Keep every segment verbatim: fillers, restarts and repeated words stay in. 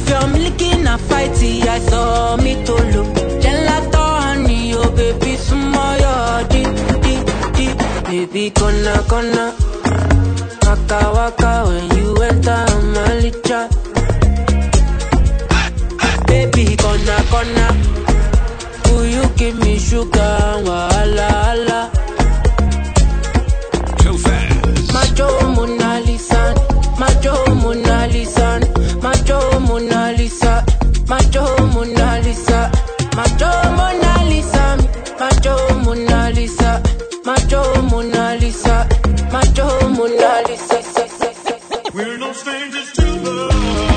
If you're licking a fighty, I saw me to look. Gelato honey, oh baby, smile, di, di, di. Baby, gonna, gonna. Waka, waka, when you enter my licha. Baby, gonna, gonna. Will you give me sugar, wala, wala. Too fast. Macho Mona Lisa, Macho Mona Lisa, Macho Mona Lisa, Macho Mona Lisa, Macho Mona Lisa, Macho Mona Lisa, Macho Mona Lisa, Macho Mona Lisa. We're no strangers to love.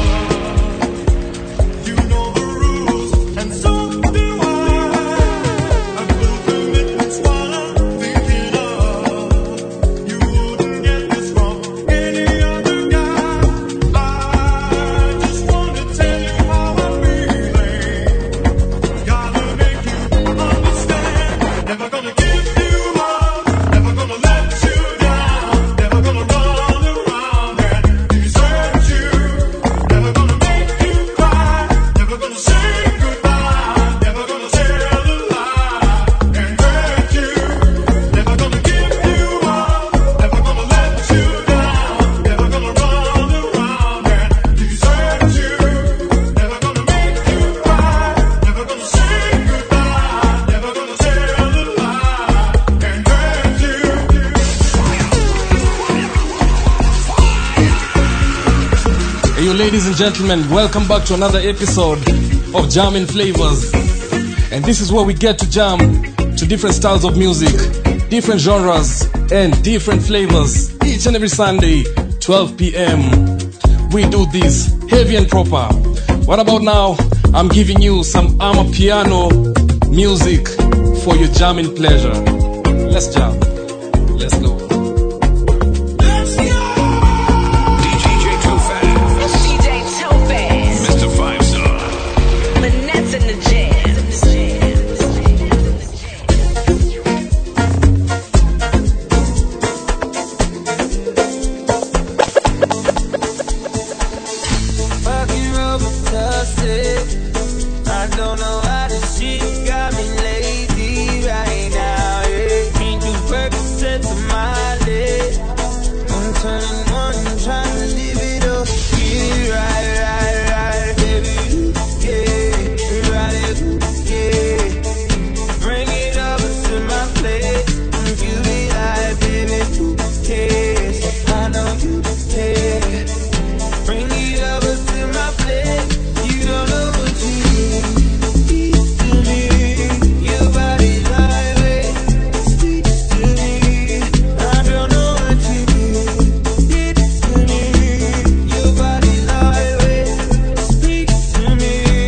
You know the rules, and so do I. I will commit what's what I'm thinking of. You wouldn't get this from any other guy. I just want to tell you how I'm feeling. Gotta make you understand. Never gonna give you up. Never gonna let you down. Never gonna run around and desert you. Never gonna make you cry. Never gonna say goodbye. Never gonna tell a lie and hurt you. Never gonna give you up. Never gonna let you down. Never gonna run around and desert you. Never gonna make you cry. Never gonna say goodbye. Never gonna tell a lie and hurt you. Hey, you ladies and gentlemen, welcome back to another episode of Jamming Flavors. And this is where we get to jam to different styles of music, different genres, and different flavors each and every Sunday, twelve p.m. We do this heavy and proper. What about now? I'm giving you some amapiano music for your jamming pleasure. Let's jam. Let's go. D J Too Fast. D J Topaz. Mister Five Star. Manette's in the jam. Fucking Robitussin. I don't know how this shit got me lazy right now. Yeah. Can't do Percocet to my leg. I'm turning one, trying to live it up. Yeah, right, right, right, baby. Yeah, right, yeah. Bring it over to my place. You be like, baby, who cares? I know you care. Bring it over to my place. You don't know what you need to me. Your body lightweight, speak to me. I don't know what you need to me. Your body lightweight, speak to me.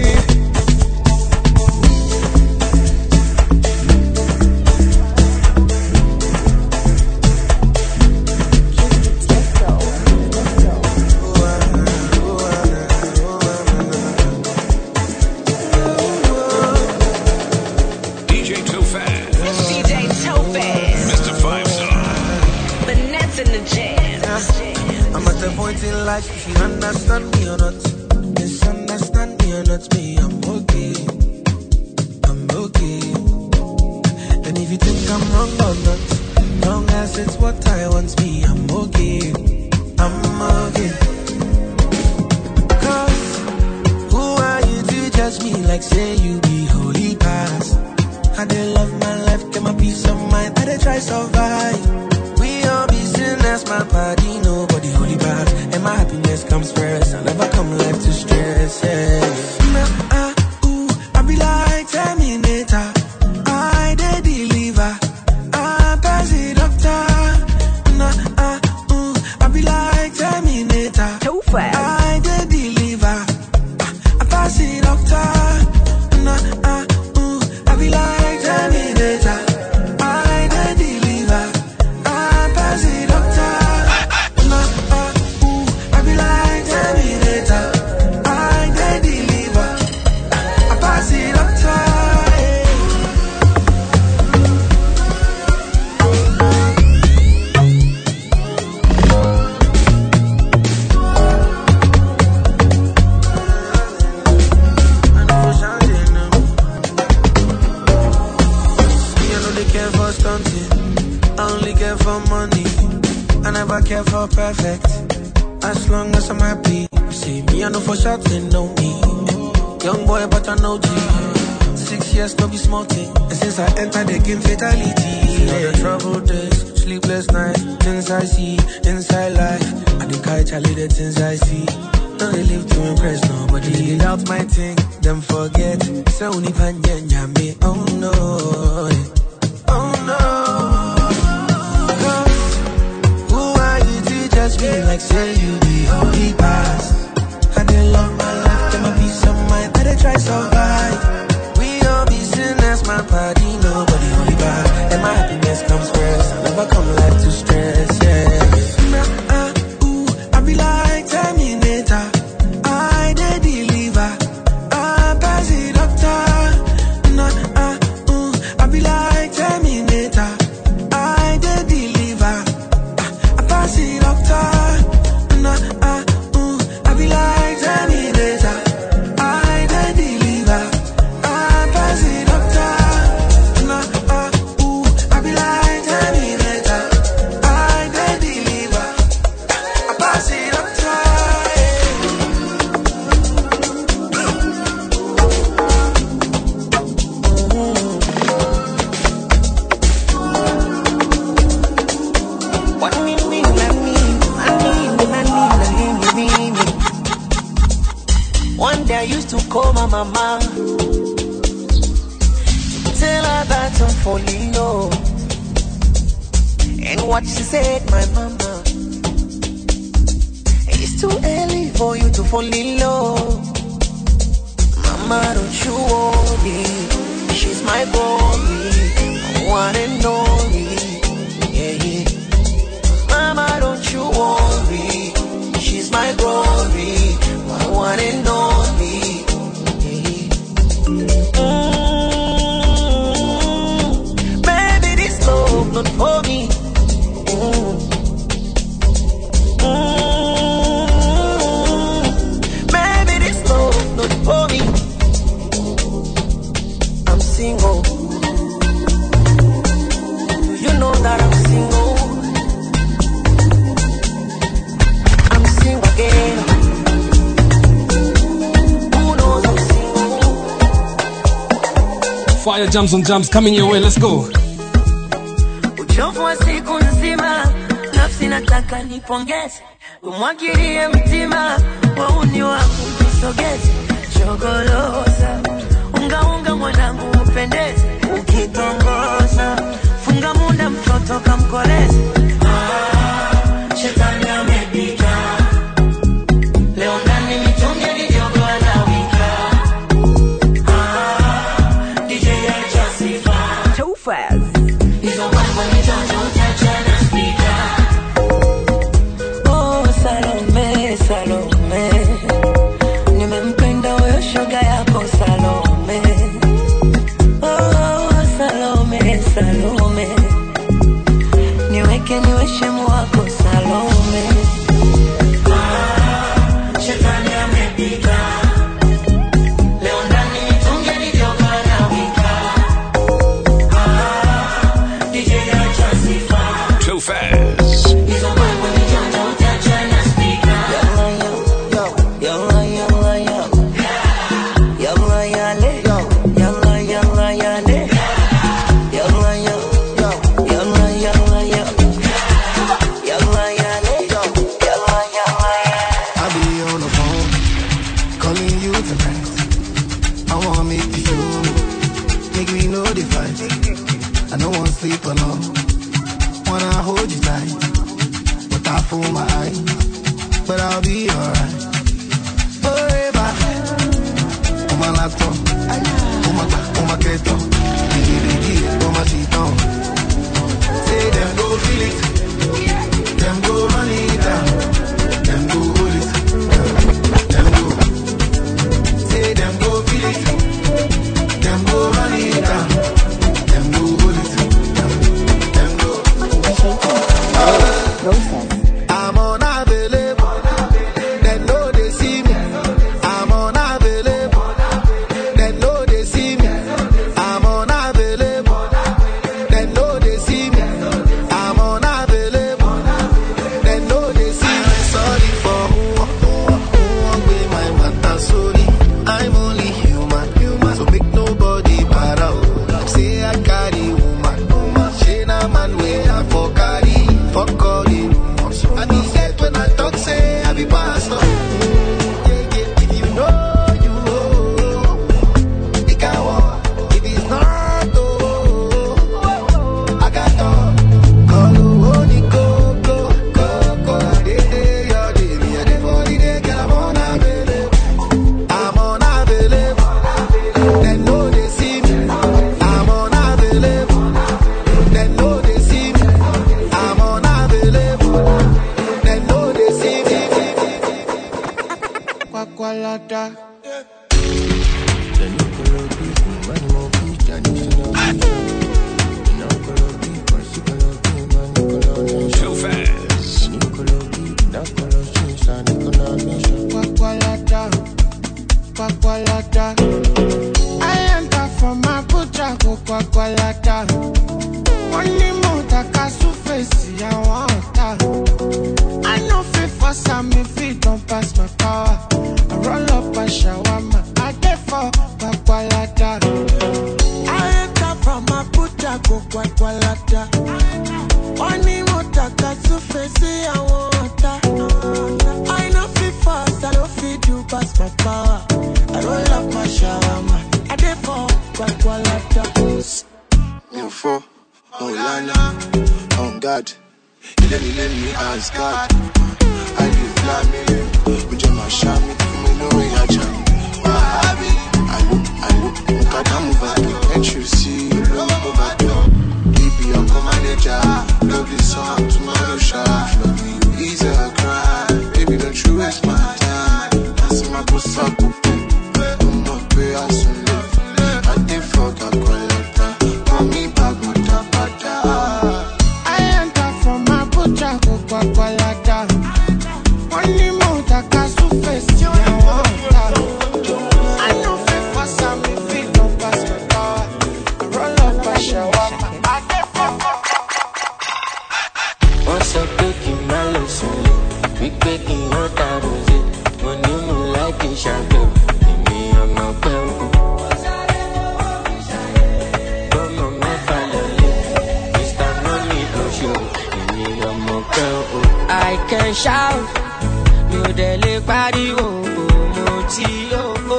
D J Too Fast. D J Topaz. Mister Five Star. Manette's in the jam. I'm at the point in life, if you understand me or not, misunderstand me or not, me, I'm okay, I'm okay. And if you think I'm wrong or not, long as it's what I want, me, I'm okay, I'm okay. Cause who are you to judge me like say you be holy past? I dey love my life, get my peace of mind, I dey try survive. We all be sinners, my body, nobody holy bad. And my happiness comes first, I never come left to stress, yeah. Nah, ah, ooh, I be like Terminator, I dey deliver, I pass the doctor. Nah, ah, ooh, I be like Terminator, Too fast. I dey deliver, I pass the doctor. Nah, ah, ooh, I be like Terminator, I dey deliver, I pass the doctor. Nah, ah, ooh, I be like Terminator, I dey deliver, care for perfect. As long as I'm happy. See me, I know for sure they know me. Young boy, but I know G. Six years, no be small thing. And since I entered the game, fatality. Yeah. The troubled days, sleepless nights, things I see, inside life. I think I Charlie the things I see. No, they live to impress nobody. Without my thing, them forget. So only panya me. Oh no, oh no. Cause who are you to judge me like say you the only pass? I didn't love my life, get my peace of mind. Better try survive. We all be sinners, my body, nobody only bad. And my happiness comes first. I never come like to stress, yeah. Nah, uh, ooh, I be like Terminator. I did deliver. I pass it doctor. Nah, uh, ooh, I be like Terminator. I did deliver. I pass it doctor. Nah, uh, ooh, I be like Terminator. I did deliver. I pass it doctor. Nah, uh, ooh, I be like Terminator. I did deliver. I pass it doctor. One day I used to call my mama to tell her that I'm falling low. And what she said, my mama, it's too early for you to fall in love. Mama, don't you worry, she's my boy, one and only. Yeah, yeah. Mama, don't you worry, she's my glory, my one and only. Mm, baby, this love not for me. Mm. Mm, baby, this love not for me. I'm single. You know that I'm single. I'm single again. Fire jams on jams coming your way, let's go. Uchovu wa siku nzima, nafsi nataka nipongeze, umwagilie mtima, wauni wako nisogeze, chogoloza, unga unga mwanangu upendeze, ukitongoza, funga munda mtoto kamkoleze. Ah, shetani amepita, leo ndani mitungi nijogwa na wika. Ah, D J acha sifa. Too fast. Oh, Salome, Salome, nimempenda huyo shoga yako Salome. Oh, Salome, Salome, niweke niwe shemu wako Salome. Ah, shetani amepita, leo ndani mitungi nijogwa na wika. Ah, D J acha sifa. Too fast. Sleep alone, wanna hold you tight, but I fool my eyes, but I'll be alright. Forever, on my laptop, on my on my keto, on my cheaton. Say them go feel it, them go run it down, them go hold it, them go. Say them go feel it, them go run it down, them go hold it. I'm unavailable. They know they see me. I'm unavailable. They Too fast. I enter from my butcher, go kwakwalata. Money more taka su face, I want that. I know fit for some if it don't pass my power. I roll up a shawarma, I get for kwakwalata. I enter from my butcher, go kwakwalata. Money more taka su face, I want that. I know fit fast, I don't fit do pass my power. I roll up my shawarma, I get for kwakwalata. Me for oh Lana, on God. You let me let me ask God. I live flaming, with your mashami, me know we are jam. Wahabi, I look, I look, look at them over. Can't you see you look over there? You be your manager, love this song tomorrow sharp. Love me, you easy I cry. Baby, don't you waste my time. That's my boss up. I'm not pay as soon live. I did fuck a quality. Call me back, my tapata. I enter from my butcher, go kwakwalata. Money more taka su face, I want that. I know fit for some if it don't pass my power. I roll up a shawarma, I get for. What's up, baking my lesson? We baking your rose. When you move like a shadow, me on my bell. Come on, my family. Mister Money go show. Me on my bell. I can shout. Me dele party oh moti oh.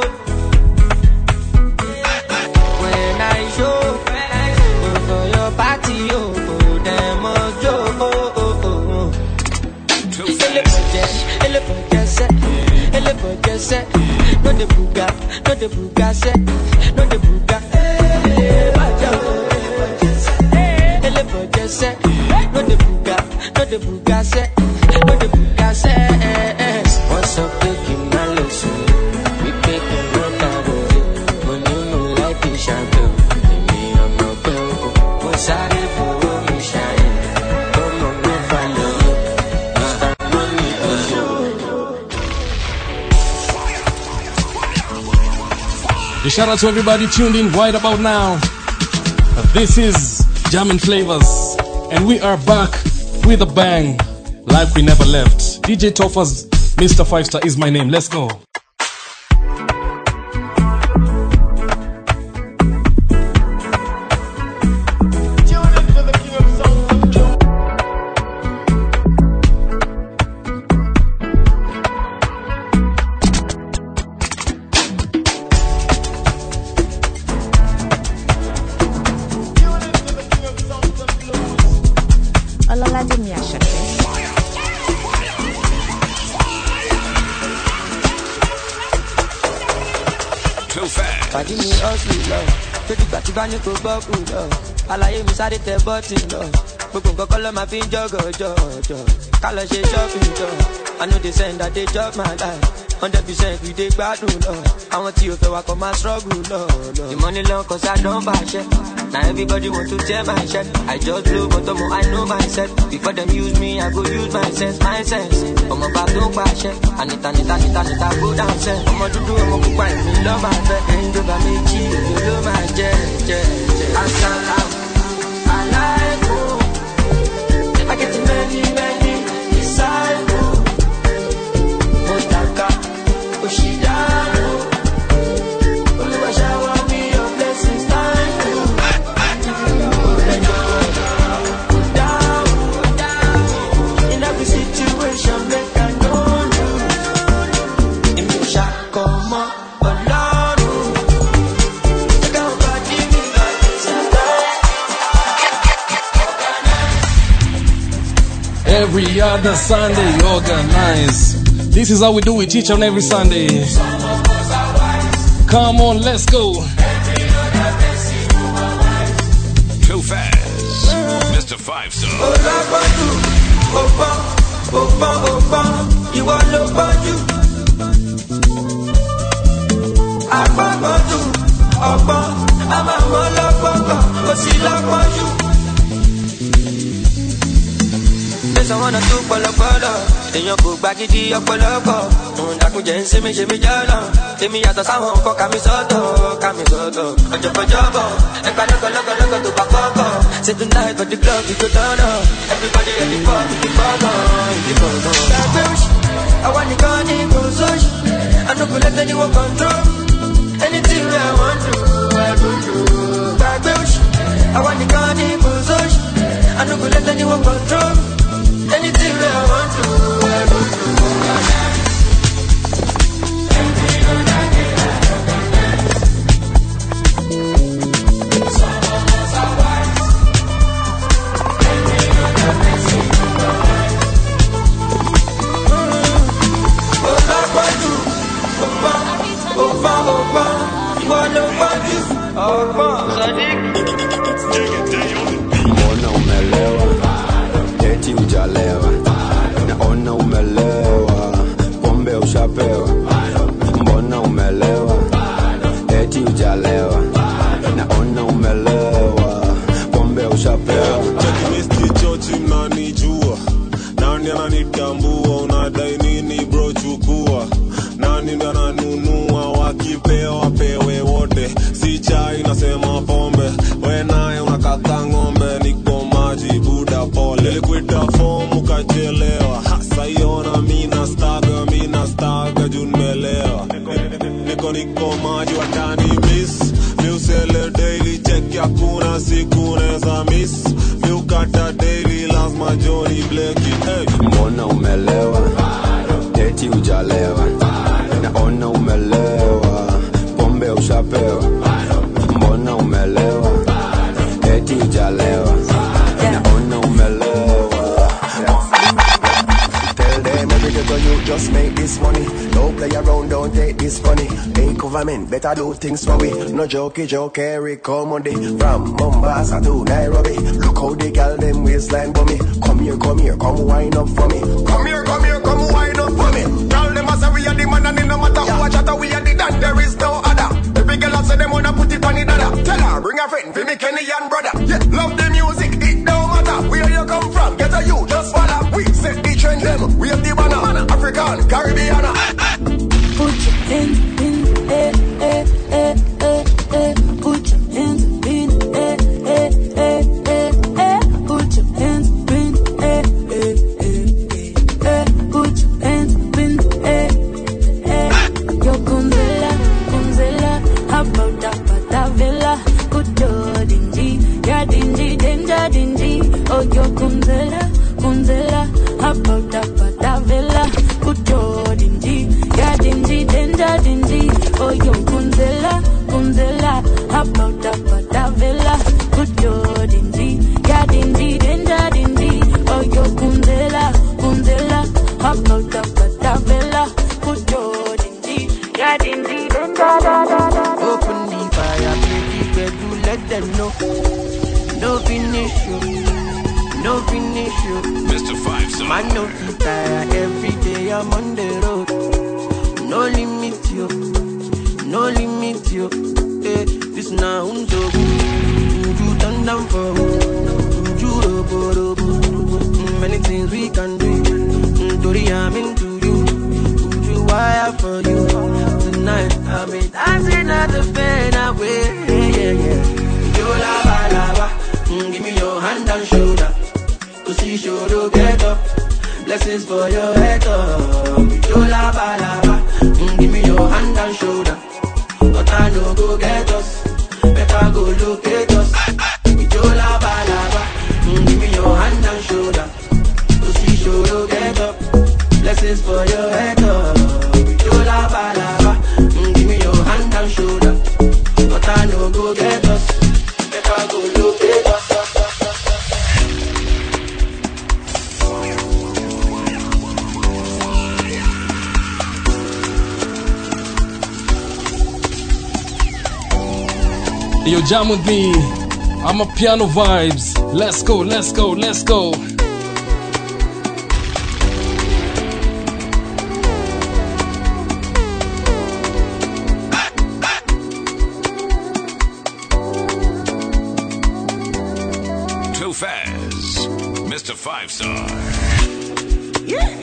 When I show for your party oh, them oh oh. Too fast. Ele pode ser, ele pode ser, no de buga, no de buga se, no de buga. Ele pode ser, no de buga, no de buga se, no de buga se. What's up, taking my lesson? We taking no time. When you know life is shadow, me I'm not bell. What's up for me shine? Come on, no follow. Mister Money go show. A shout out to everybody tuned in right about now. This is Jammin' Flavors, and we are back with a bang, like we never left. D J Toffa's Mister Five Star is my name. Let's go. Ọlọ́ládé mi Àṣàkẹ́. Too fast. Pàdé mi hustle lọ, tó dìgbà tí bá ní kó bọ́ọ̀kù lọ. Àlàyé mi sáré tẹ bọ́ọ̀tì lọ. Gbogbo nǹkan kọ́ ló máa fi ń jọ́gọ̀ jọ̀jọ̀. Ká lọ ṣe shopping jọ. I know they send that they chop my life. Hundred percent we dey gbádùn lọ. Àwọn tí o fẹ́ wa kọ́ máa struggle lọ. The money long cause I don bàṣẹ. Now everybody want to tear my shirt. I just blow but omo I know myself. Before them use me, I go use my sense, my sense. Ọmọ bá tó pàṣẹ. Anita, Anita, Anita, Anita, go down sẹ́. Ọmọ dúdú, ọmọ pupa, èmi lọ́ máa fẹ́. Ẹ̀ńdọ́gba méjì, èmi ló máa jẹ́, jẹ́, jẹ́. Asalaam, alaikum. I get many, many disciples. Motaka, Oshidano. Oluwa shower me your blessings, thank you. Down, down. In every situation, make I know you. In the shop, come on, alone. Take out body, me like this is Every other Sunday, organize. This is how we do it each and every Sunday. Come on, let's go. Too fast. Mister Five Star. Olabaju, Opa, Opa, Opa, ìwọ ló bọ́jú. Agbábọ́jú. ti lọ́pọ̀jù. Fẹsẹ̀ wọn náà tún pọ̀lọpọ̀lọ, èèyàn kò gba gidi ọ̀pọ̀lọpọ̀. Òǹdàkùnjẹ́ ń ṣe mí ṣe mí jọ́lọ̀, èmi yàtọ̀ sáwọn nǹkan ká mi sọ́tọ̀, ká mi sọ́tọ̀. Ọjọ́kọjọ́bọ̀, ẹgbà lọ́gọ̀lọ́gọ̀lọ́gọ̀ tó bá kọ́kọ́. Say tonight for the club we go turn up, everybody ready for the bubble, the bubble. Gbàgbé òṣì, àwa nìkan ní kò sóṣì, I no go let anyone control. Anything I want to, I go do. Gbàgbé òṣì, àwa nìkan ní kò sóṣì, I no go let anyone control. Anything I want to, I go do. Mbona umelewa, eti hujalewa. Naona umelewa, pombe ushapewa. Mbona umelewa, eti hujalewa. Naona umelewa, pombe ushapewa. Chakimesti chochi mnanijua, nani ananitambua, unadai nini bro chukua. Nani ndo ananunua, wakipewa pewe wote. Si chai nasema pombe, we naye unakata ng'ombe. Niko maji buda pole, nilikuita form ukachelewa. Hasa iona mina staga, mina staga juu nimelewa. Niko niko maji watani miss, miusele daily check ya kuna siku neza miss. Miukata daily lazima Johnny Blakey. Hey. Mbona umelewa, eti hujalewa. Naona umelewa, pombe ushapewa. Mbona umelewa, eti hujalewa. Naona umelewa. Tell them every day to you just make this money. Don't play around, don't take this funny. Hey government, better do things for we. No jokey joke, Eric Commody. From Mombasa to Nairobi. Look how they girl them waistline for me. Come here, come here, come wind up for me. Come here, come here, come wind up for me. Tell them I say we are the man and it no matter who I chatter, we are the done, there is no other. Every girl I say them wanna put it on the dada. Tell her, bring a friend, for me Kenny and brother. Yeah, love the music, it don't matter. Where you come from, get a you, just follow. We set the trend them, we have the banner. African, Caribbean. Put your hands in eh, eh, eh, eh, eh. Put your hands in eh, eh, eh, eh, eh. Put your hands in eh, eh, eh, eh. Put your hands in eh, eh. Yo Kunzela, Kunzela, how about that Patavilla? Good yo dingy, yeah dingy, danger dingy. Oh yo Kunzela, Kunzela, how about that Patavilla? Good yo dingy, yeah dingy, danger dingy. Oh yo Kunzela, Kunzela, how about that Patavilla? Good yo dingy, yeah dingy, danger dingy. Oh yo Kunzela, Kunzela, how about that Patavilla? Good yo dingy, yeah dingy, danger da da da. Open the fire, make it better, let them know. No finish you, no finish you. Mister Five Star. Man, no tire, every day I'm on the road. No limit you, no limit you. Hey, this now unzo. You turn down for you, robo robo. Many things we can do. Tori, I'm into you. You wire for you. Tonight I'll be dancing at the bed away. Yeah, yeah. Yo la ba la ba. Give me your hand and shoulder. To see shoulder get up. Blessings for your head up. Yo la ba la ba. Give me your hand and shoulder. But I know go get us. Better go locate us. Yo la ba la ba. Give me your hand and shoulder. To see shoulder get up. Blessings for your head up. Yo la ba la ba. Give me your hand and shoulder. But I know go get us. Better go locate us. Yo, jam with me. I'm a piano vibes. Let's go, let's go, let's go. Mister Five Star. Yeah.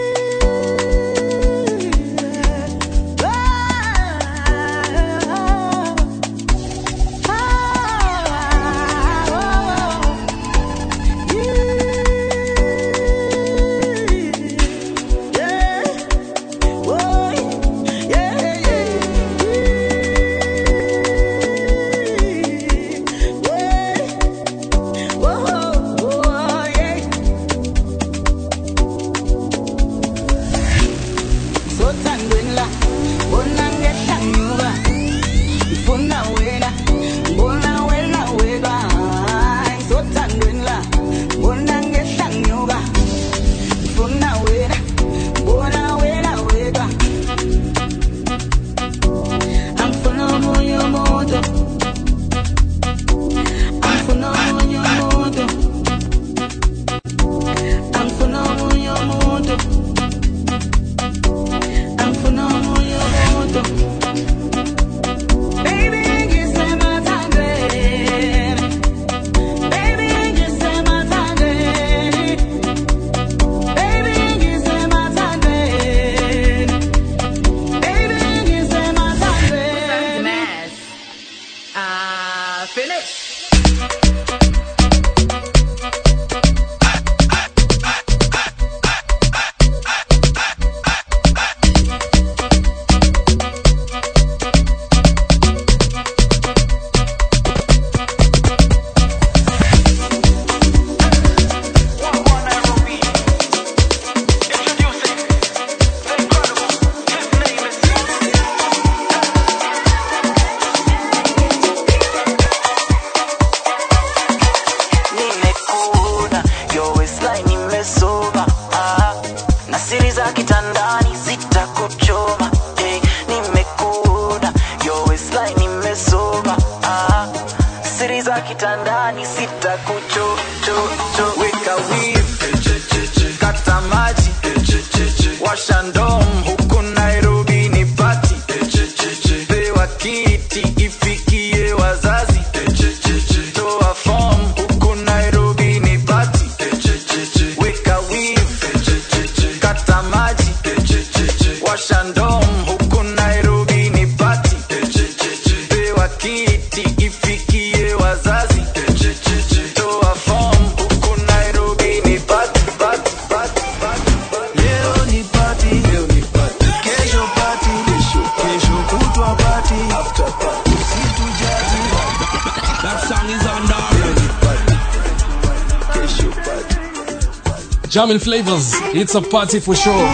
Jamming flavors, it's a party for sure.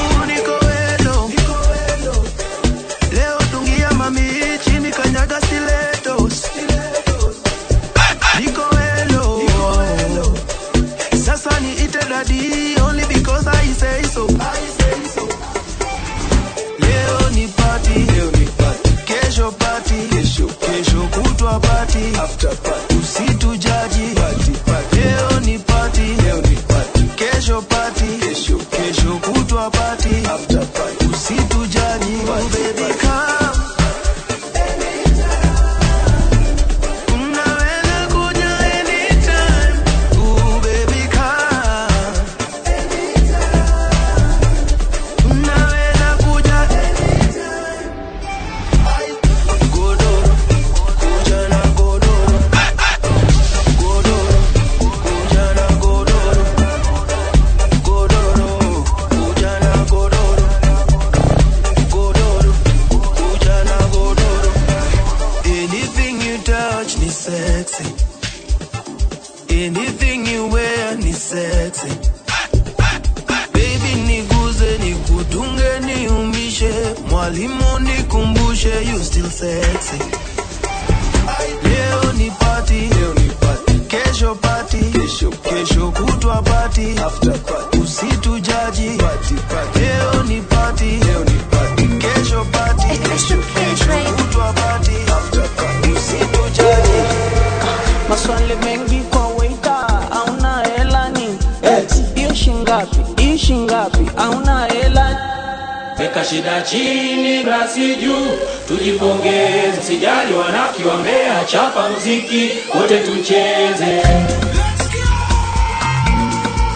Maswali mengi kwa waiter, hauna hela ni hiyo shingapi, hii shingapi, hauna hela. Weka shida chini, glasi juu, tujipongeze, sijali wanafiki wambea, chapa muziki, wote tucheze.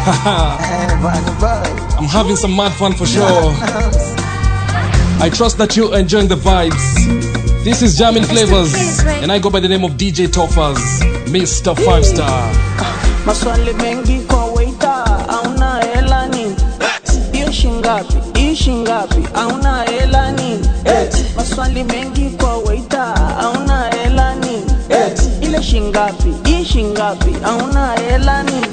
I'm having some mad fun for sure. I trust that you're enjoying the vibes. This is Jamin Flavors, and I go by the name of D J Toffers, Mister Five Star. Maswali mengi kwa waiter, hauna hela nini? Hiyo shingapi? Hii shingapi? Hauna hela nini? Maswali mengi kwa waiter, hauna hela nini? Ile shingapi? Hii shingapi? Hauna hela nini?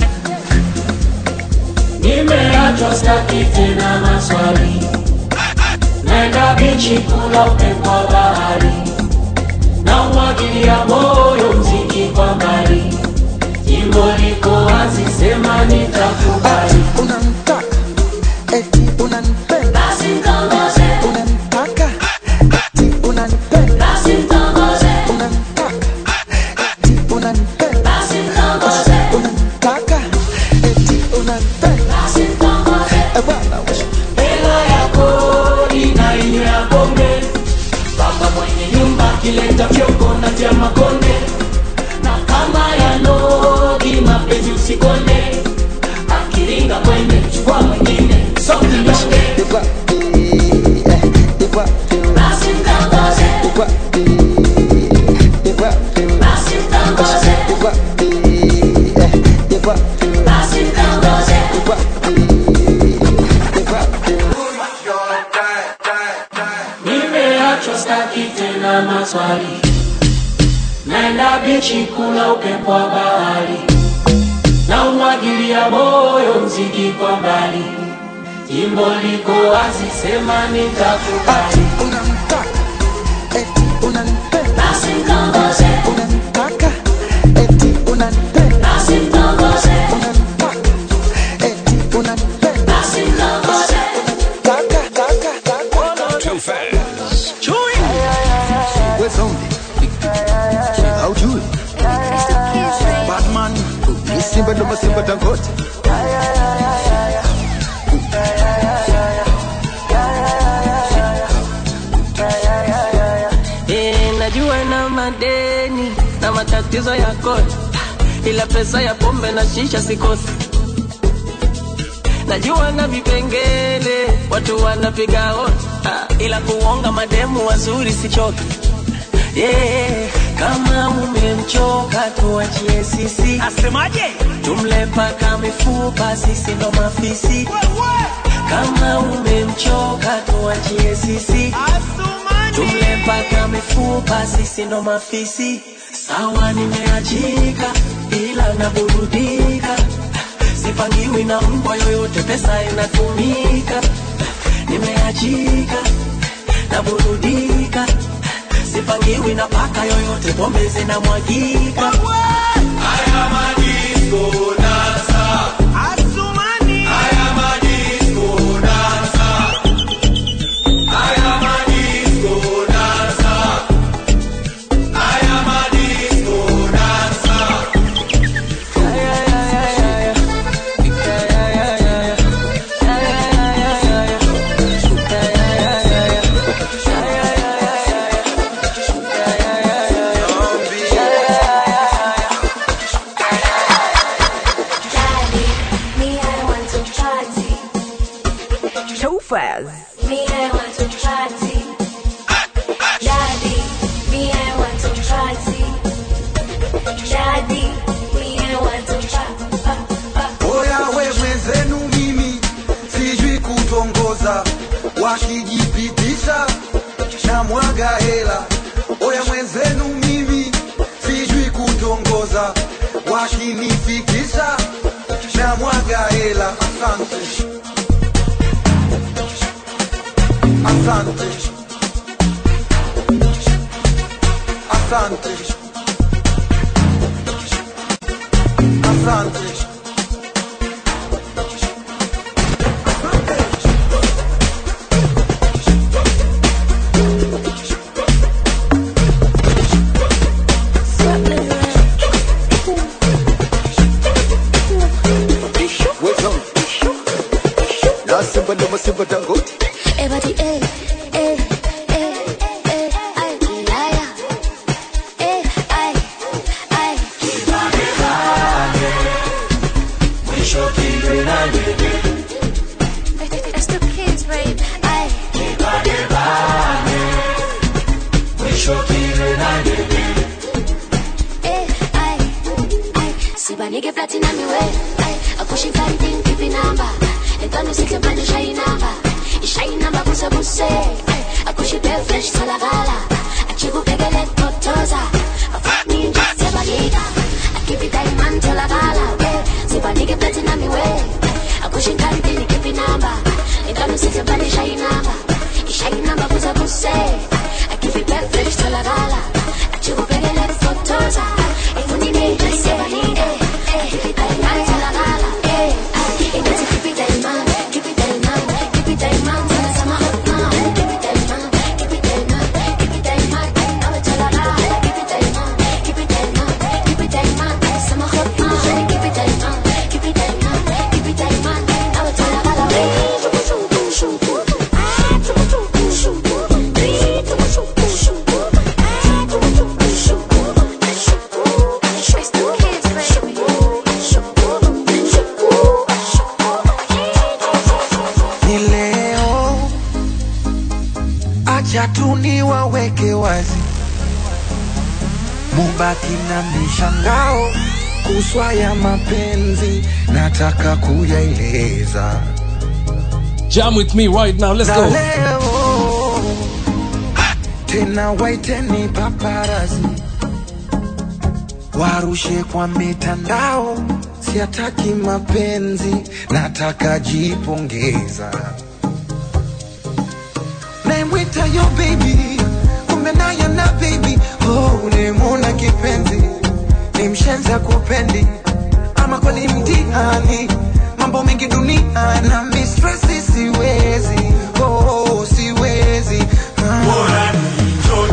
Nimeachwa staki tena maswali, nenda bichi kula upepo wa bahari, na umwagilia moyo mziki kwa mbali, jimbo liko wazi, sema nitakubali. Unanitaka, eti unanipenda, basi nitongoze. Unanitaka, eti unanipenda, basi nitongoze. Unanitaka, eti unanipenda, basi nitongoze. Unanitaka, eti unanipenda, basi nitongoze. Eh bwana wewe, hela yako inaingia pombe, baba mwenye nyumba kileta vyombo na tia makonde, na kama ya nodi mapenzi usikonde, akiringa kwende chukua mwingine songi nyonge. Basi mtangoze, basi mtangoze, basi mtangoze. Nimeachwa staki tena maswali, nenda bichi kula upepo wa bahari, na umwagilia moyo mziki kwa mbali, jimbo liko wazi, sema nitakubali. unanitaka, eti unanipenda, basi nitongoze. Unanitaka, eti unanipenda, basi nitongoze. Unanitaka, eti unanipenda, basi nitongoze. Taka, taka, taka. Too fast. Where's zombie? How do it? Batman, ni simba ndo masimba Dangote. Eh, najua na madeni na matatizo ya kodi, ila pesa ya pombe na shisha sikosi. Najua na vipengele watu wanapiga hodi, ah, ila kuonga mademu wazuri sichoki. Yeah, kama umemchoka tuachie sisi. Asemaje? Tumle paka mifupa, sisi ndo mafisi. Kama umemchoka tuachie sisi. Tumle paka mifupa, sisi ndo mafisi. Sawa nimeachika, ila naburudika, sipangiwi na mbwa yoyote, pesa inatumika. Nimeachika, naburudika, sipangiwi na paka yoyote, pombe zinamwagika. Haya madisco dansa, Asumani. Haya madisco dansa, haya madisco dansa, haya madisco dansa. Me, I want to party. Daddy, me, I want to party. Daddy, me, I want to party. Oya we mwenzenu mimi sijui kutongoza, wakijipitisha na mwaga hela. Oya mwenzenu mimi sijui kutongoza, wakinifikisha na mwaga hela. Asante, asante, asante, asante. Where's on? La simba ndo masimba Dangote. Everybody, eh, eh, eh, eh, ay, liar. Eh, ay, ay. Eh, ay, ay, sibanike platinum way. Ay, akushi fighting keep number. Entano sikhe manje shay number. Shay number busa buse. Ay, akushi be fresh talagala. Achiku begele kotoza. Afuck me just sebanita. I keep it diamond talagala. Eh, sibanike platinum way. Akushi fighting keep number. Entano sikhe manje shay number. Shay number busa buse. I keep it be fresh talagala. Achiku begele kotoza. Ifuni me just sebanita. Eh, keep it diamond talagala. Eh, it doesn't keep it diamond. Keep it diamond. Keep it diamond. That's my hot mom. Keep it diamond. Keep it diamond. Keep it diamond. Now it's all around. Keep it diamond. Keep it diamond. Keep it diamond. That's my hot mom. Keep it diamond. Keep it diamond. Keep it diamond. Now it's all around. Jatuni waweke wazi, mubaki na mishangao kuswa ya mapenzi, nataka kuyaeleza. Jam with me right now, let's go. Leo tena waiteni paparazi, warushe kwa mitandao, siataki mapenzi, nataka jipongeza. Namwita yo baby, kumbe naye na baby. Oh, ulimuna kipenzi, ni mshenza kupendi, ama kweli mtihani, mambo mengi dunia na mistressi siwezi. Oh, siwezi. Ah. Bora nienjoy,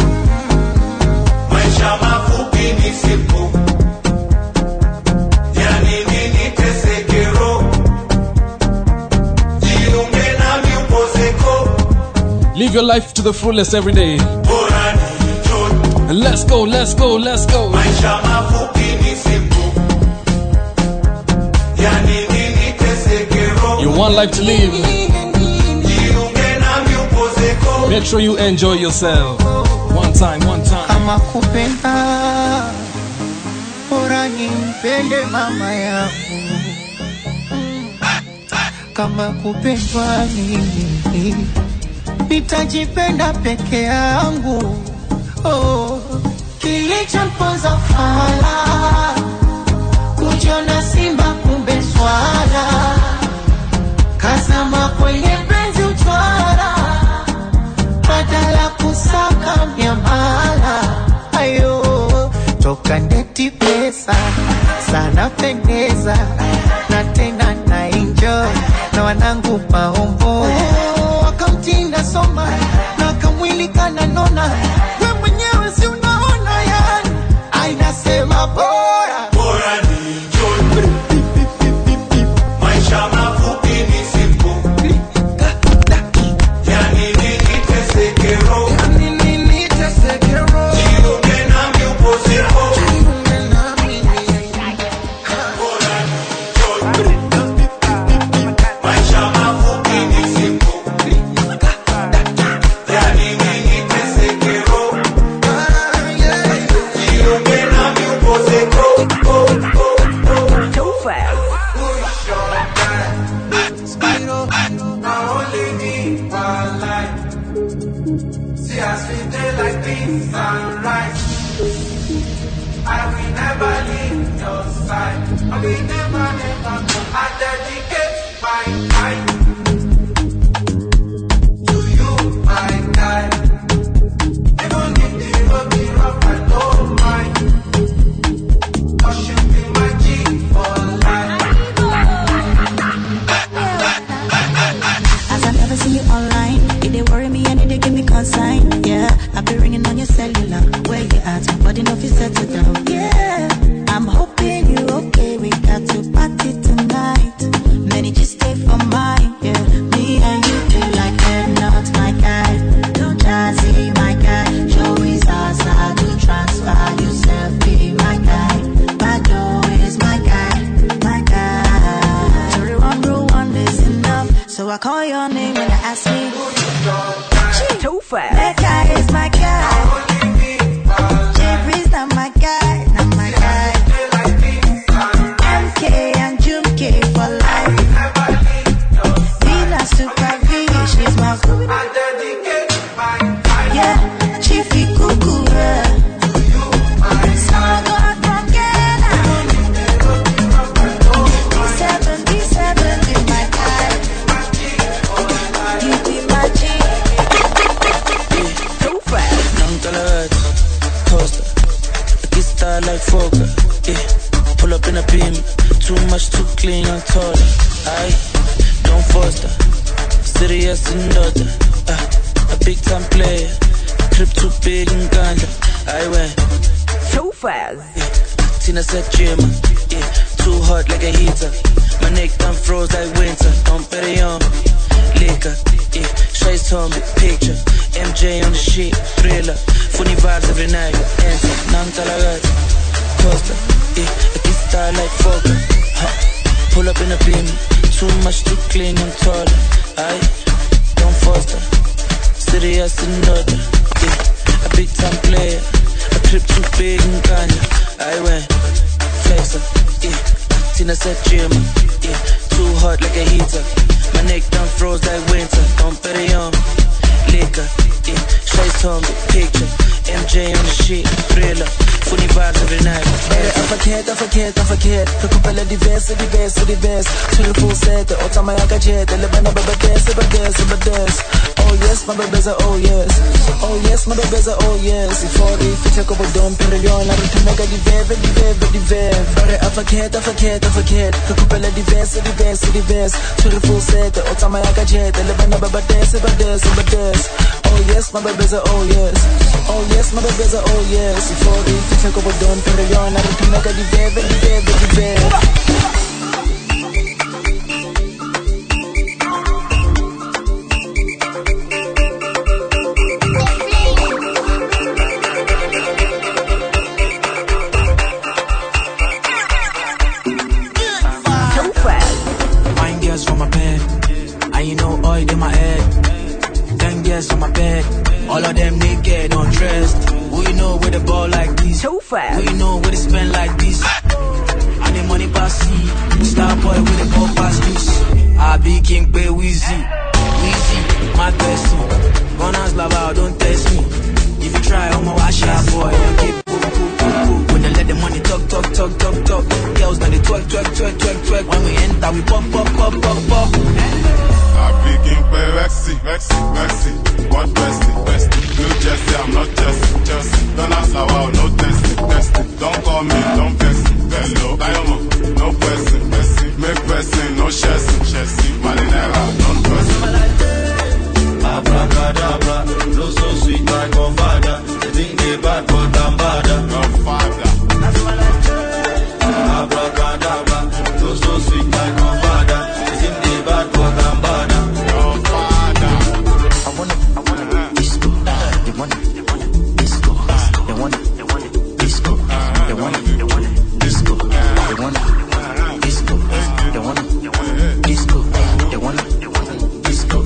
maisha mafupi ni sipo, yani nini tesekero, jiunge na miupozeko. Live your life to the fullest every day. Bora nienjoy, And let's go, let's go, let's go. maisha mafupi ni sipo, yani nini tesekero, You one life to live. jiunge na miupozeko. Make sure you enjoy yourself. One time, one time. Kama kupenda, bora nimpende mama yangu. Kama kupendwa mimi, nitajipenda peke yangu. Oh, kilichomponza fala, kujiona simba kumbe swala, kazama kwenye penzi uchwara, badala kusaka miamala. Ayo, toka neti pesa, sana pendeza, na tena na enjoy, na wanangu maombo. Oh, wakamtinda soma, na kamwili kananona, we mwenyewe si unaona yani, ainasema bora. Bora nienjoy, maisha mafupi ni sipo, yani nini tesekero, jiunge na miupozeko. Bora nienjoy, maisha mafupi ni sipo, yani nini tesekero, jiunge na miupozeko. See us we day like this sunrise. I will never leave your side. I will never, never go. I dedicate my time to you, my guy. Even if the road be rough, I don't mind. 'Cause you be my G for life. As I never see you online, it they worry me and it they give me consign. Yeah, I be ringing on your cellular. Where you at? My body no fit settle down. Yeah, I'm hoping you okay. We got to party tonight. Many just stay for mine. Yeah, me and you feel like they're not my guy. Don't jazzy, my guy. Show his ass how to transfer yourself. Be my guy. My door is my guy. My guy. Sorry, one rule, one is enough. So I call your name when I ask me. Too fast. That guy is my guy. like Fokker, yeah. Pull up in a beam, too much, too clean, I'm taller. Aye, don't foster, serious and daughter. Uh, a big time player, crib too big and ganja. I went so fast. Yeah. Tina said Jim, yeah. Too hot like a heater. My neck done froze like winter. Don't bet it on me. Liquor, yeah. Shades on me, picture. M J on the sheet, thriller. Funny vibes every night. Enter, none talagat. Costa, yeah. I get style like Fokker. Huh. Pull up in a beam. Too much, too clean and taller. Aye, don't foster. Serious and daughter. Yeah. A big time player. A trip too big and ganja. I went flexer, yeah. Tina said Jim, yeah. Too hot like a heater. My neck done froze like winter. Don't bet it on me. Liquor, yeah. Shades on me, picture. M J on the sheet, thriller. Funny vibes every night. Är det paket, paket, paket. Recupera diverse, diverse, diverse. Till the full set, och ta mig agajet. Eller bara bara des, bara des, bara des. Oh yes, my baby's a oh yes. Oh yes, my baby's a oh yes. I får det för jag går dom period. När du mega diverse, diverse, diverse. Är det paket, paket, paket. Recupera diverse, diverse, diverse. Till the full set, och ta mig agajet. Eller bara bara des, bara des, bara des. Oh yes, my baby's a oh yes. Oh yes, my baby's a oh yes. I får det för jag går dom period. När du mega diverse, diverse, diverse. On my bed, all of them naked, undressed. We know where the ball like this. So fast. We know where they spend like this. And the money pass see. Star boy with the ball pass this. I be king pay Weezy, Weezy, my blessing. Runners love out, don't test me. If you try, I'ma wash out boy. Keep cool, cool, cool, cool. When they let the money talk, talk, talk, talk, talk. Girls now they twerk, twerk, twerk, twerk, twerk. When we enter, we pop, pop, pop, pop, pop. I be king pay Vexy, Vexy, Vexy. What bestie, bestie? New Jersey, I'm not Jesse, Jesse. Don't ask how I'll no testing, testing. Don't call me, don't vex me. Hello, Diamond, no person, person. Make person, no chassis, chassis. Marinera, non person. Abracadabra, no so sweet like my father. They think they bad, but I'm badder. Your father. Abracadabra, no so sweet like my father. They think they bad, but I'm badder. Your father. I wanna, I wanna disco. They want it, they want it, disco. They want it, they want it, disco. They want it, they want it, disco. They want it, disco. They want it, they want it, disco. They want it, they want it, disco.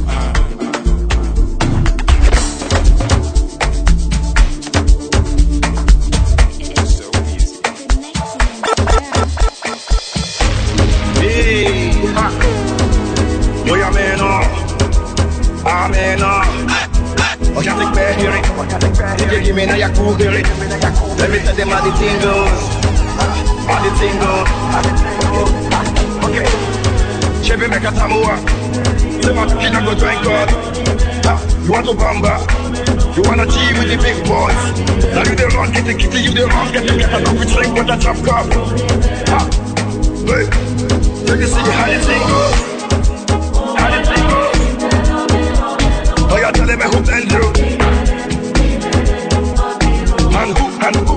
Hey, ha. Yo, ya man, oh. Ah, man, oh. Oh, can't take back, hear it. D J, give me now your cool, hear it. Let me tell them how the thing goes. How the thing goes. Okay. Chevy make a Samoa. Say my kid, I go drink God. You want to bamba? You wanna G with the big boys? Now you the run, get the kitty, you the run, get the get a coffee drink with a chop cup. Hey, let me see how the thing goes. How the thing goes. Oh, you tell them who Andrew. And who, and who.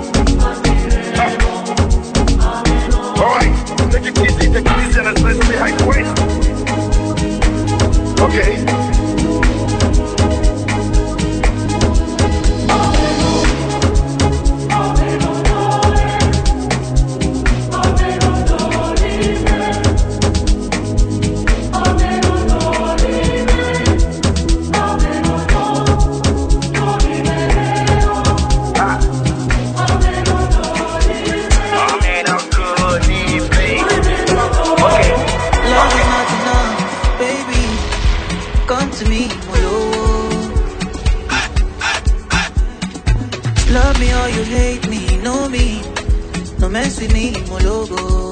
Ah. Alright, take it easy, take it easy and let's see how it goes. Okay. Love me or you hate me, know me. No mess with me, my logo.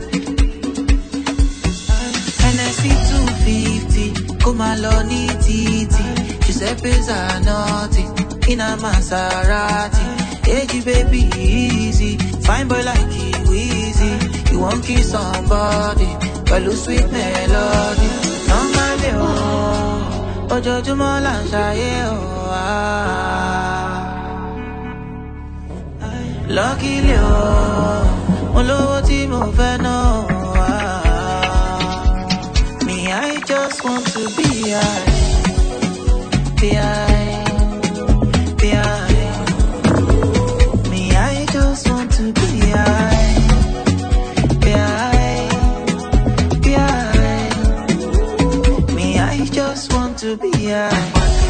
N S C two fifty, come along, titi. Giuseppe's a naughty, in a Maserati. Hey, baby, easy. Fine boy like you easy. You won't kiss somebody, but lose sweet melody. Normally, oh, ojoojúmọ́ là ń ṣayé, oh, ah. Luckily, oh, mo lówó tí mo fẹ́ ná, oh, ah. Me, I just want to be high, be high, be high. Me, I just want to be high, be high, be high. Me, I just want to be high.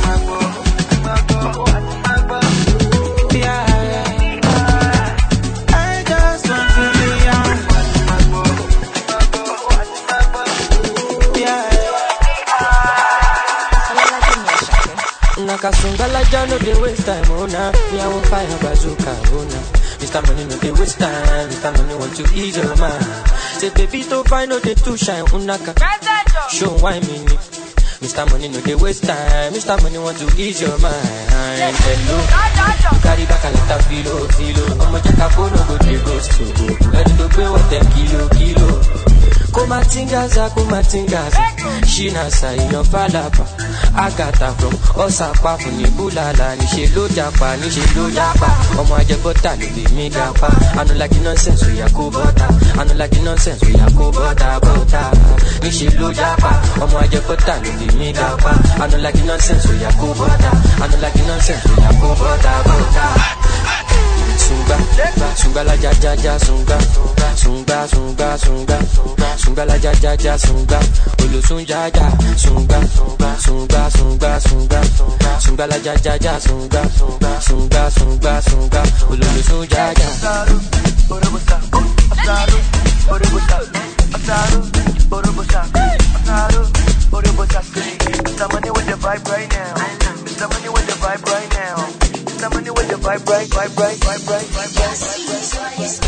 Nakasunga la jano de waste time, oh nah. Me I won't fire bazooka, oh nah. Mister Money no de waste time, Mister Money want to ease your mind. Say baby to find no de too shine, unaka. Show why me ni. Mister Money no de waste time, Mister Money want to ease your mind. Hello, carry back a lot of filo, filo. I'ma check a phone, no go de ghost to go. Ready to pay what them kilo, kilo. Kumatingaza, kumatingaza. Shina sa iyo falapa. Agata from Osaka from Nibulala. Nishe lo japa, nishe lo japa. Omo ajebota lo be me gapa. I don't like the nonsense we ya kubota. I don't like the nonsense we ya kubota, bota. Nishe lo japa. Omo ajebota lo be me gapa. I don't like the nonsense we ya kubota. I don't like the nonsense we ya kubota, bota. Sunga, sunga la ja ja ja sunga, sunga sunga sunga, sunga la ja ja ja sunga, olu sunja ja sunga, sunga sunga sunga, sunga la ja ja ja sunga, sunga sunga sunga, olu sunja ja. Borobusa, asaru, borobusa, asaru, borobusa, asaru, borobusa. Mister Money with the vibe right now. Mister Money with the vibe right now. Mister Money with the vibe right, vibe right, vibe right, vibe right, vibe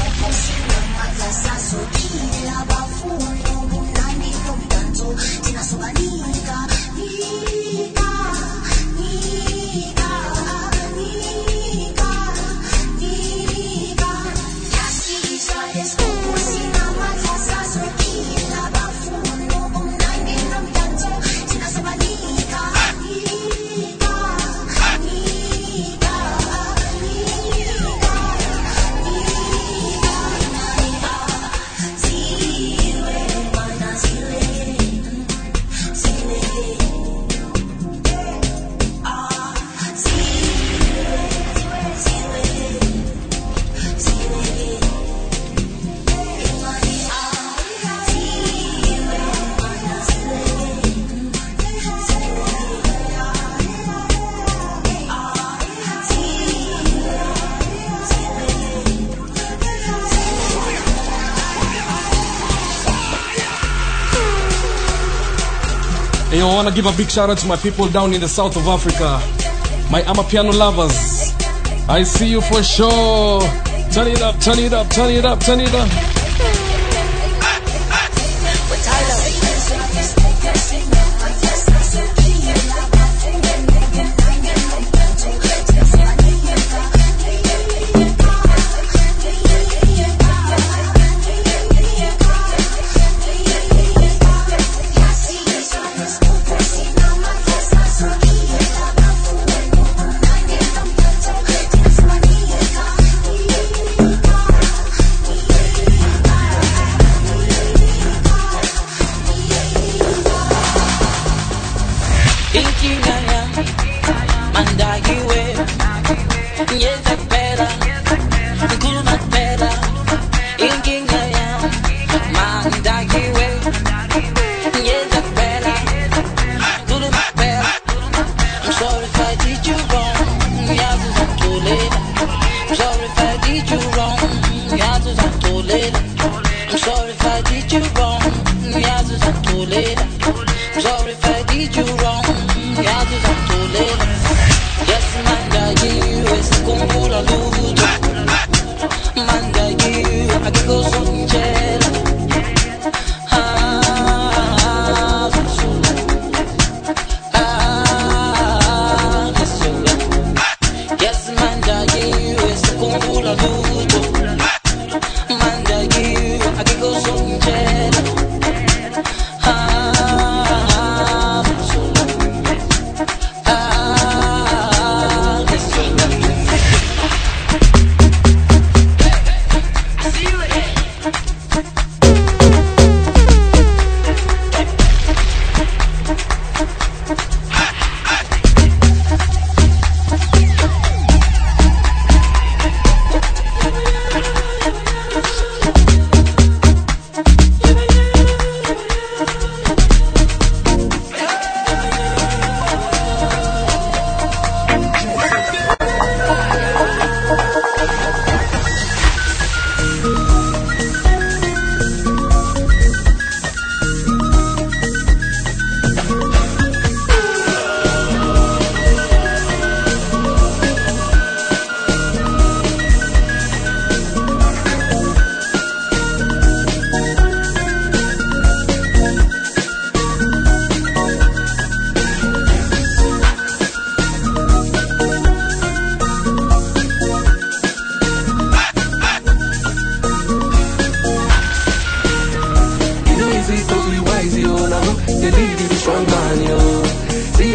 Hey, I want to give a big shout out to my people down in the south of Africa. My Amapiano lovers. I see you for sure. Turn it up, turn it up, turn it up, turn it up.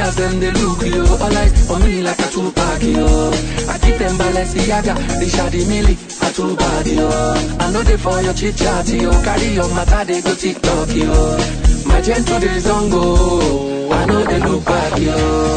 girls them they look yo, all eyes for me like a Tupac yo. I keep them Balenciaga, they shady milli, a too bad yo. I know they for your chit chat yo, carry your matter they go TikTok yo. My gentle days don't go, I know they look back yo.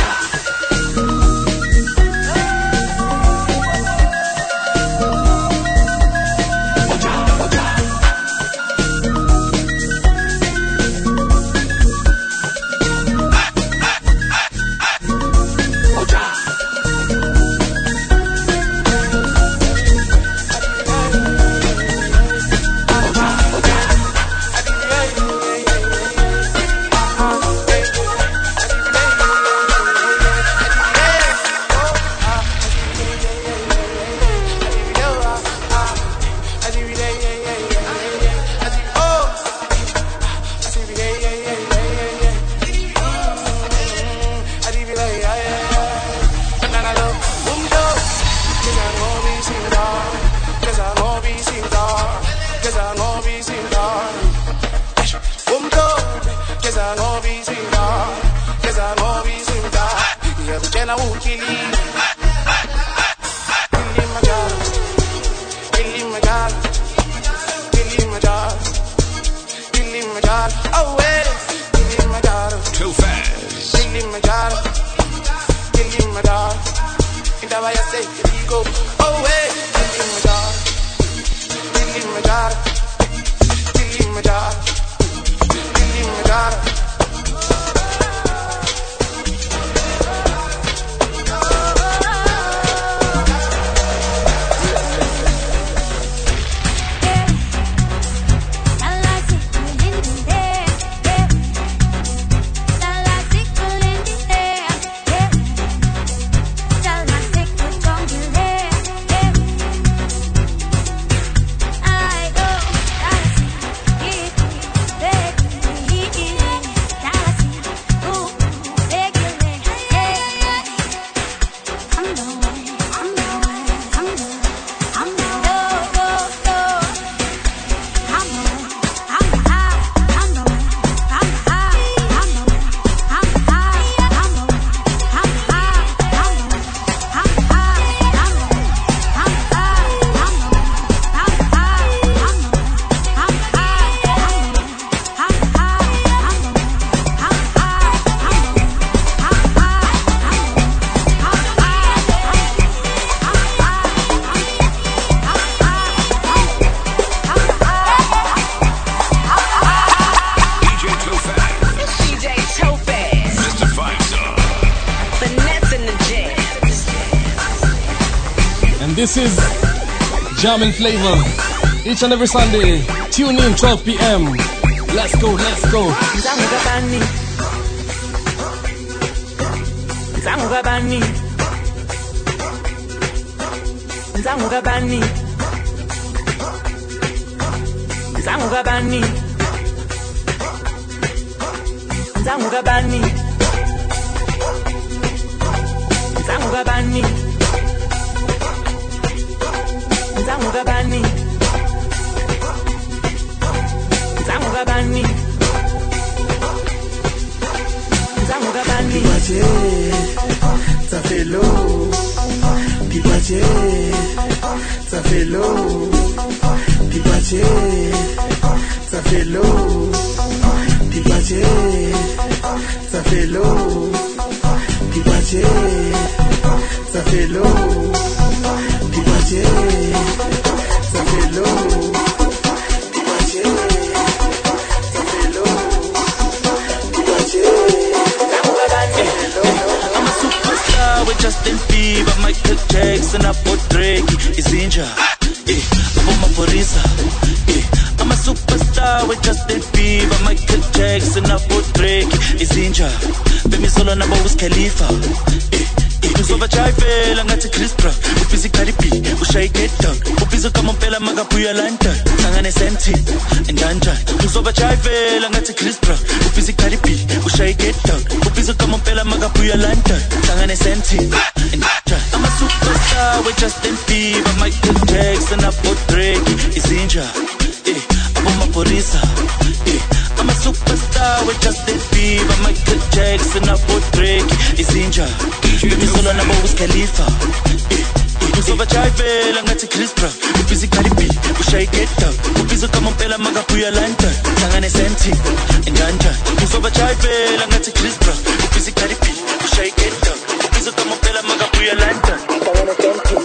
This is Jamming Flavor. Each and every Sunday, tune in twelve p m Let's go, let's go. Zangugabani. Zangugabani. Zangugabani. Zangugabani. Zangugabani. Zangugabani. Zangugabani. Zangugabani. Zangugabani. Dibache, Tafelo. Dibache, Tafelo. Dibache, Tafelo. Dibache, Tafelo. Dibache, Tafelo. Dibache, Tafelo. Dibache, Tafelo. Dibache. I'm a superstar with Justin Bieber, Michael Jackson, Apo Drake, Izinja, eh, Apo Maporisa, eh. I'm a superstar with Justin Bieber, Michael Jackson, Apo Drake, Izinja, Bemi Solo Nabo Wiz Khalifa, eh. Uzova chayfela ngathi Chris Brown ubhizi Cardi B ushaye get down ubhizi kama mpela makabuya London sangane senti njanja uzova chayfela ngathi Chris Brown ubhizi Cardi B ushaye get down ubhizi kama mpela makabuya London sangane senti njanja I'm a superstar with Justin Bieber Michael Jackson Apo Drake Izinja eh Apo Maporisa eh I'm a superstar with Justin Bieber, Michael Jackson, Abu Drake, Izinja, Baby Solo number Wiz Khalifa. Uzova chayvela ngathi Chris Brown, ubhizi Cardi B, ushayike down, ubhizi kamompela makabuya London, hlangane senti, inganja. Uzova chayvela ngathi Chris Brown, ubhizi Cardi B, ushayike down, ubhizi kamompela makabuya London, hlangane senti.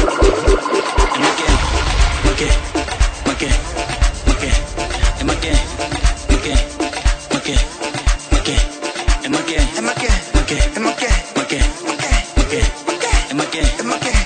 Again, again, again, again, again, again, again, again, again, again, again, again, again, again, again, again.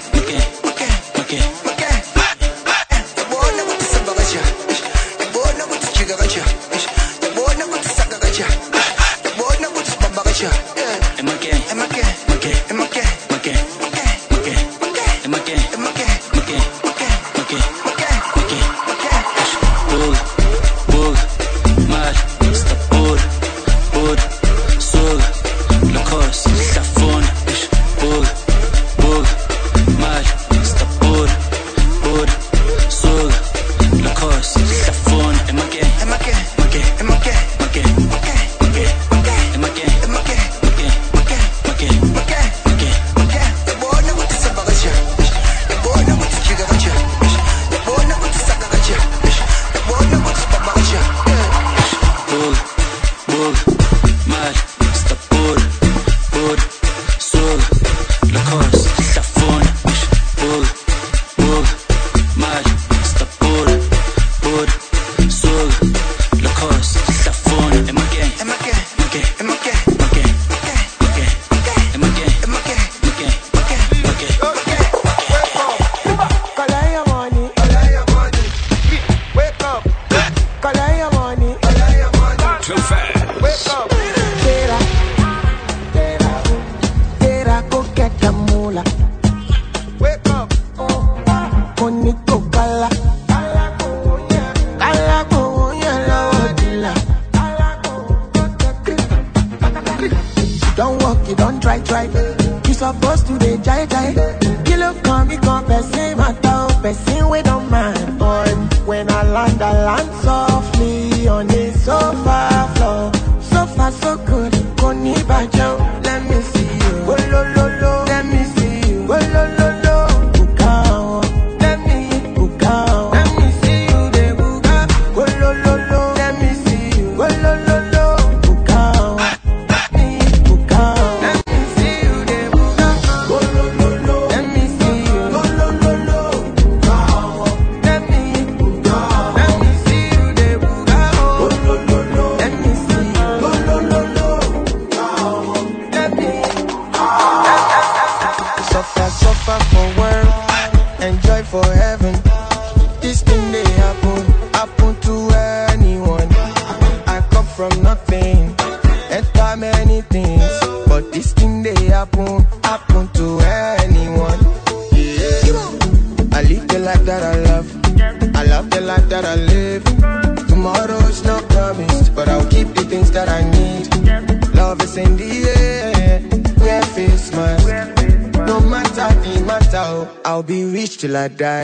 Till I die.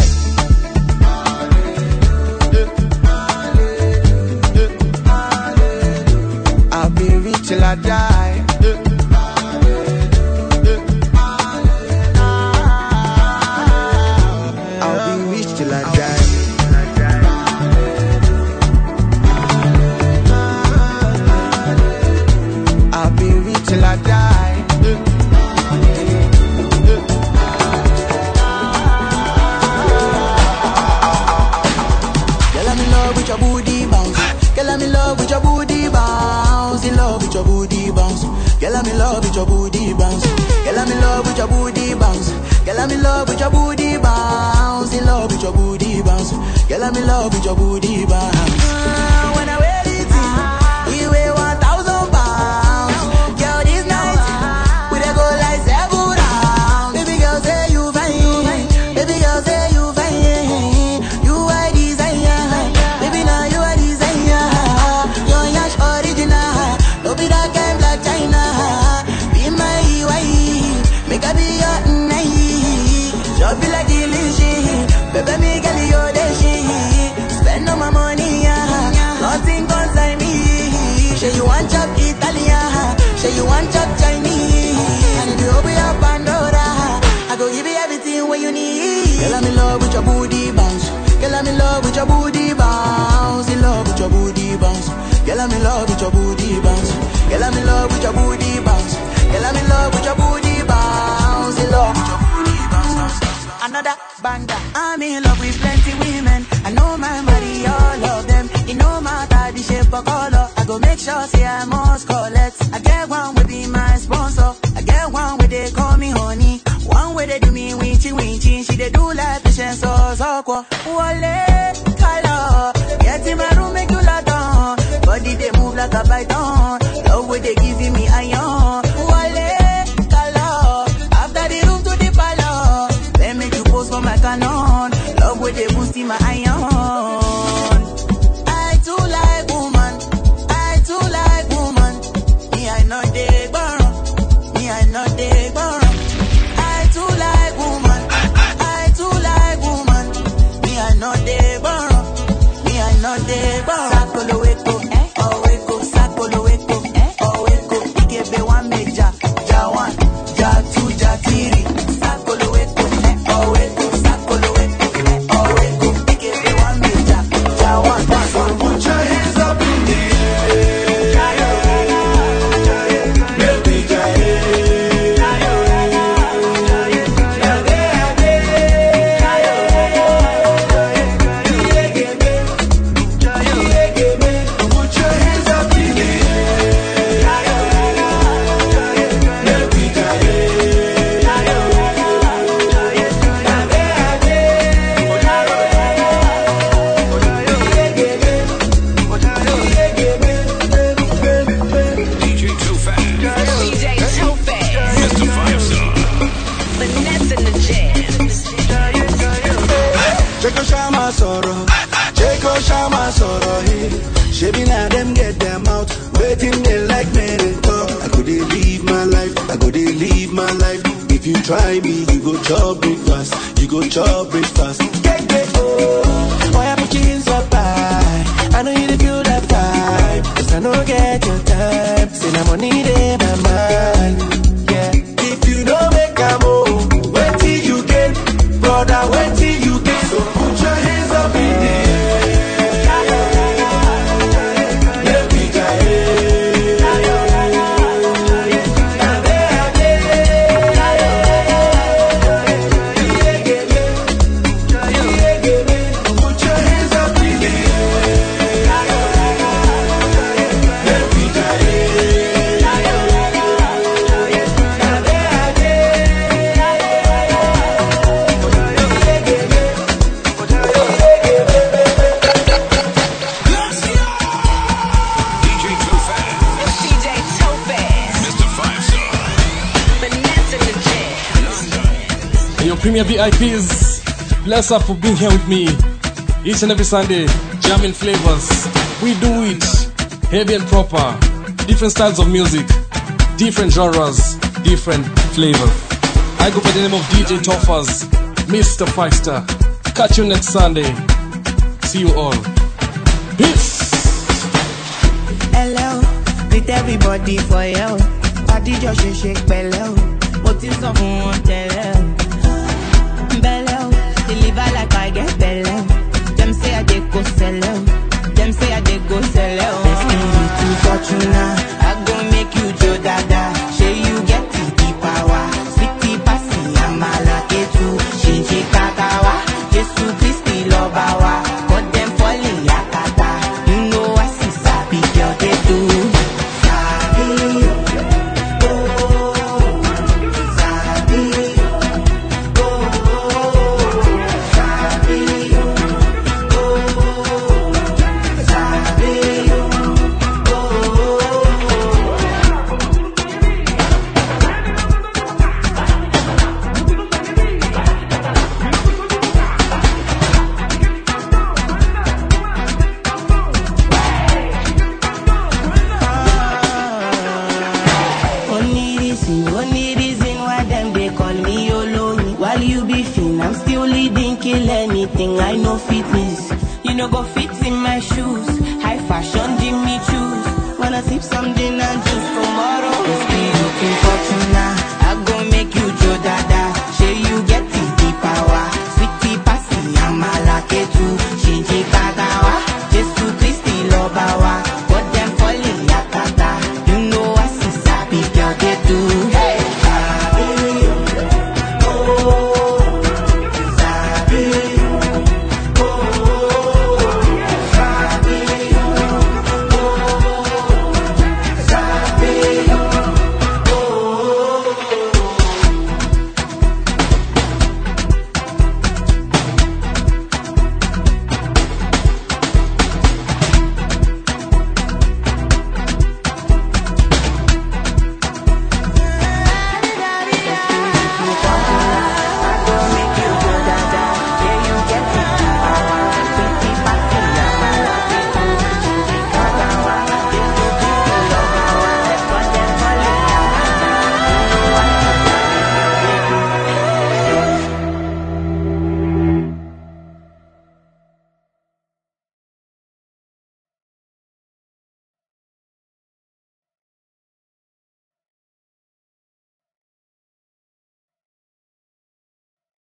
I'll be rich till I die. I'll be rich till I die. I'll be rich till I die. I'm in love with your booty bounce, in love with your booty bounce. Girl, I'm in love with your booty bounce. Girl, I'm in love with your booty bounce. Girl, I'm in love with your booty bounce, in love with your booty bounce. Girl, I'm in love with your booty bounce. Uh, when I wear it, we weigh one thousand pounds. Girl, this night we dey go like seven rounds. Baby girl, say you fine. Baby girl, say you fine. You are desire. Baby, now you are desire. Your yash original. Don't be that kind black China. Be my wife. Make I be your night. Just be like delicious. Baby, me girl, you're the shit. Spend all my money, yeah. love with your booty bounce, in love with your booty bounce. Girl, I'm in love with your booty bounce. Girl, I'm in love with your booty bounce. Girl, I'm in love with your booty bounce, in love with your booty bounce. Another banger. I'm in love with plenty women. I know my body, all of them. You know my body shape or color. I go make sure say I must collect. I get one with be my sponsor. I get one where they call me honey. One way they do me winchy winchy. She they do like patience or so. Wale, color. Get in my room, make you lot on. Body they move like a python. Love way they giving me iron. Wale, color. After the room to the palace. Let me you pose for my canon. Love way they boosting my iron. I too like woman. I too like woman. Me I know they burn. Me I know they burn. I too like woman. I too like woman. Me I know they burn. Me I know they burn. Sakolo weko, oh weko, sakolo weko, oh weko. Ikebe one meja, ja one, ja two, ja three. Sakolo weko, oh weko, sakolo weko, oh weko. Ikebe one meja, ja one. So put your hands up in the air. Baby, Check Shama Soro, check Shama Soro, hey. Shabby now them get them out, waiting they like me to talk. I could live my life, I could live my life. If you try me, you go chop breakfast, you go chop breakfast. Get get oh, boy I put you in so high. I know you feel that vibe, 'cause I know get your time. Say na money in my mind, yeah. If you don't make a move, wait till you get, brother, wait till you get. So put your hands up in the air. Let me get it. Put your hands up in the air. Let me get it. And your premier V I Ps, bless up for being here with me each and every Sunday. Jamming flavors, we do it heavy and proper. Different styles of music, different genres, different flavors. I go by the name of D J Toffers, Mister Five Star. Catch you next Sunday. See you all. Peace. Hello, with everybody for you. Party just shake shake bello. What is up on tell bello? Deliver like I get bello. Them say I dey go sell out. Them say I dey go sell out. Best thing you to Fortuna. I go make you Joe Dada. Say you get the power. Sweetie passy amala ketu. Shinji kakawa. Jesu Christi lobawa. Got them falling yakata. You know I see sabi girl they do. Sabi, oh, sabi, only reason, only reason why them they call me Oloni. While you be fin, I'm still leading, kill anything. I know fitness, you know go fit in my shoes. High fashion, Jimmy choose. Wanna sip something and choose tomorrow. Let's be looking Fortuna. I go make you Joe Dada.